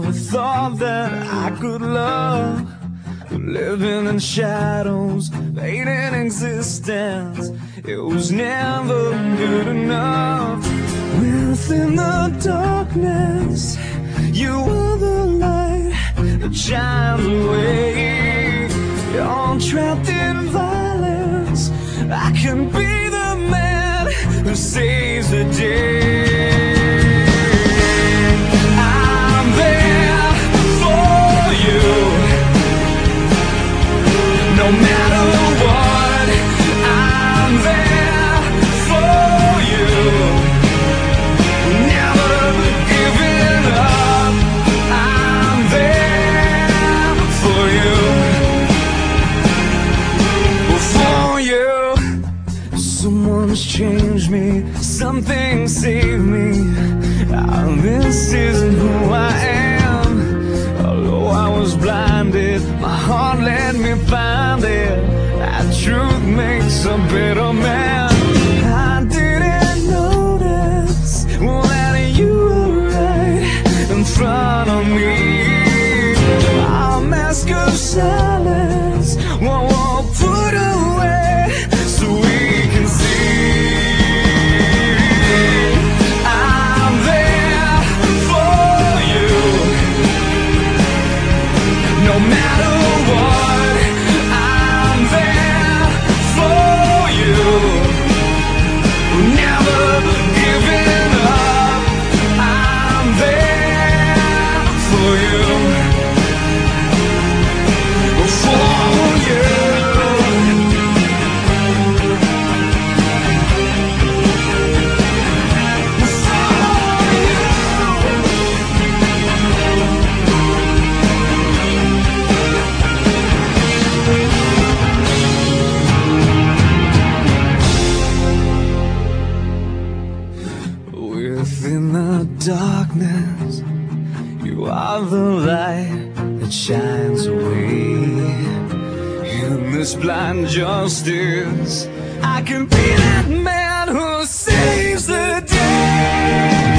thought that I could love, living in shadows, fading existence. It was never good enough. Within the darkness, you are the light that shines away. You're trapped in violence. I can be the man who saves the day. I'm there for you, no matter what. I'm there for you, never giving up. I'm there for you, for you. Someone's changed me, something saved me. This isn't who I am. Although I was blinded, my heart let me find it. That truth makes a better man. I didn't notice that you were right in front of me. Our mask of silence won't put away so we can see. No matter what, I'm there for you, never giving up. I'm there for you, for you. Within the darkness, you are the light that shines away. In this blind justice, I can be that man who saves the day.